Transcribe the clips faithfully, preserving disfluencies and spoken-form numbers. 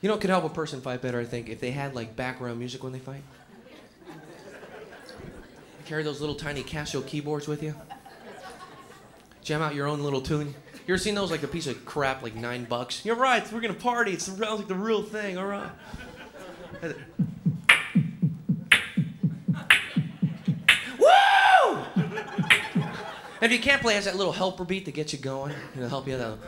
You know what could help a person fight better, I think, if they had like background music when they fight? Carry those little tiny Casio keyboards with you. Jam out your own little tune. You ever seen those, like a piece of crap, like nine bucks? You're right, we're gonna party. It sounds like the real thing, all right. Woo! And if you can't play, it has that little helper beat that gets you going. It'll help you out.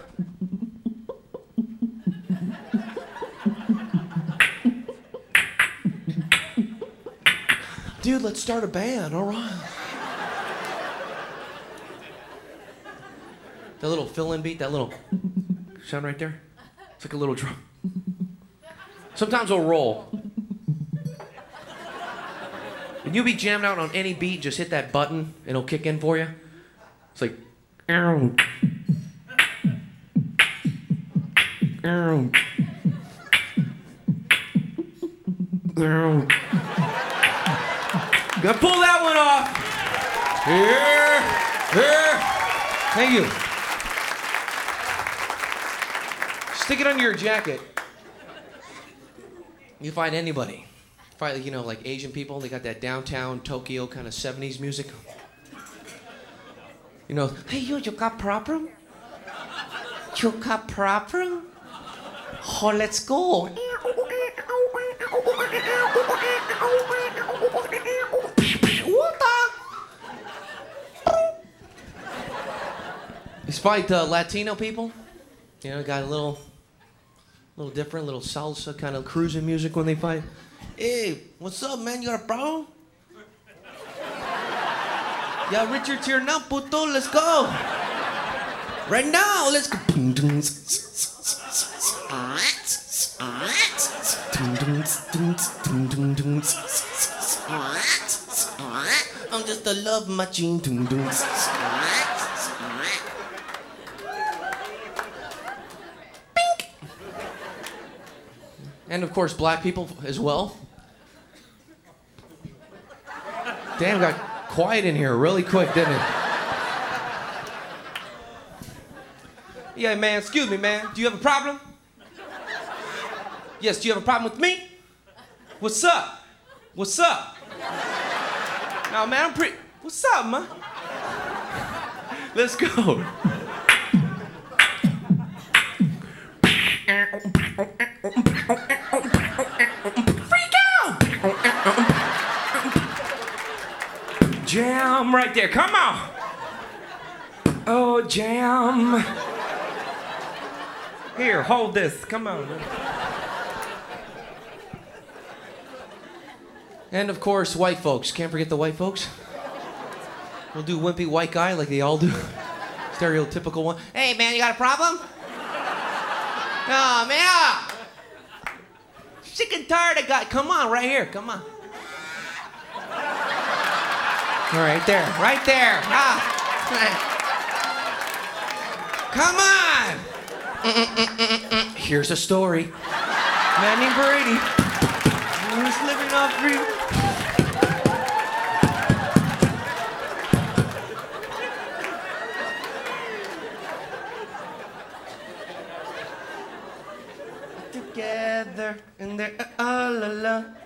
Dude, let's start a band, all right. That little fill-in beat, that little sound right there. It's like a little drum. Sometimes it'll roll. When you be jammed out on any beat, just hit that button and it'll kick in for you. It's like, ow. Ow. Ow. Gotta pull that one off. Here, here. Thank you. Stick it under your jacket. You find anybody. Find, you know, like Asian people, they got that downtown Tokyo kind of seventies music. You know, hey, you, you got problem? You got problem? Oh, let's go. Despite uh, Latino people, you know, got a little, little different, little salsa kind of cruising music when they fight. Hey, what's up, man? You got a problem? Yeah, Richard's here now, puto. Let's go. Right now, let's go. I'm just a love machine. And of course, black people as well. Damn, got quiet in here really quick, didn't it? Yeah, man, excuse me, man. Do you have a problem? Yes, do you have a problem with me? What's up? What's up? No, man, I'm pretty... What's up, man? Let's go. Freak out! Jam right there, come on! Oh, jam. Here, hold this, come on. And of course, white folks. Can't forget the white folks. We'll do wimpy white guy like they all do. Stereotypical one. Hey, man, you got a problem? Oh, man. Sick and tired of guy. Come on, right here. Come on. All right, there. Right there. Ah. Come on. Mm-mm-mm-mm-mm. Here's a story. Man named Brady. He was living off free. Together and they're uh, la la.